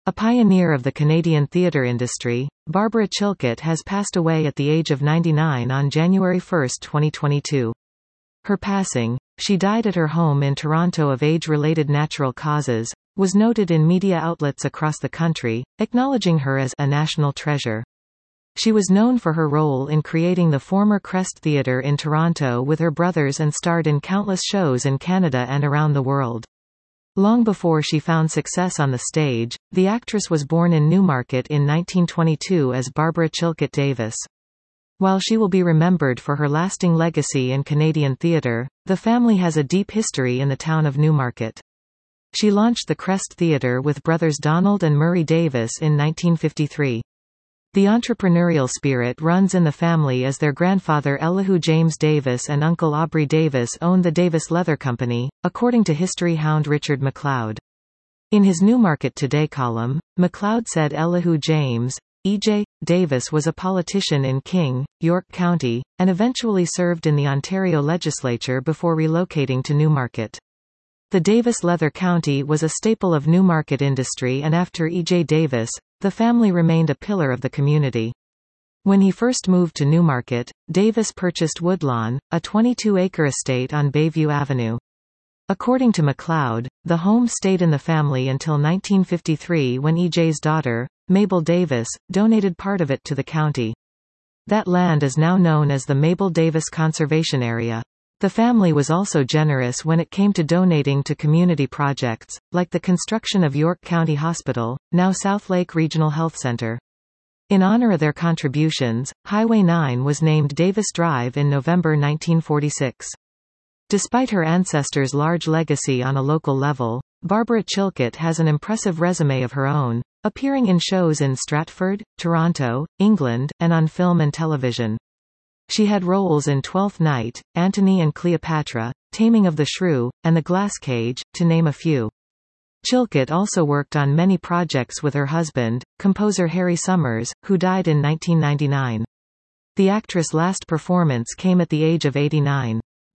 A pioneer of the Canadian theatre industry, Barbara Chilkot has passed away at the age of 99 on January 1, 2022. Her passing, she died at her home in Toronto of age-related natural causes, was noted in media outlets across the country, acknowledging her as a national treasure. She was known for her role in creating the former Crest Theatre in Toronto with her brothers and starred in countless shows in Canada and around the world. Long before she found success on the stage, the actress was born in Newmarket in 1922 as Barbara Chilkot Davis. While she will be remembered for her lasting legacy in Canadian theatre, the family has a deep history in the town of Newmarket. She launched the Crest Theatre with brothers Donald and Murray Davis in 1953. The entrepreneurial spirit runs in the family as their grandfather Elihu James Davis and uncle Aubrey Davis owned the Davis Leather Company, according to history hound Richard McLeod. In his Newmarket Today column, McLeod said Elihu James, E.J. Davis was a politician in King, York County, and eventually served in the Ontario legislature before relocating to Newmarket. The Davis Leather County was a staple of Newmarket industry, and after E.J. Davis, the family remained a pillar of the community. When he first moved to Newmarket, Davis purchased Woodlawn, a 22-acre estate on Bayview Avenue. According to McLeod, the home stayed in the family until 1953 when E.J.'s daughter, Mabel Davis, donated part of it to the county. That land is now known as the Mabel Davis Conservation Area. The family was also generous when it came to donating to community projects, like the construction of York County Hospital, now Southlake Regional Health Center. In honor of their contributions, Highway 9 was named Davis Drive in November 1946. Despite her ancestors' large legacy on a local level, Barbara Chilkot has an impressive resume of her own, appearing in shows in Stratford, Toronto, England, and on film and television. She had roles in Twelfth Night, Antony and Cleopatra, Taming of the Shrew, and The Glass Cage, to name a few. Chilkot also worked on many projects with her husband, composer Harry Summers, who died in 1999. The actress' last performance came at the age of 89.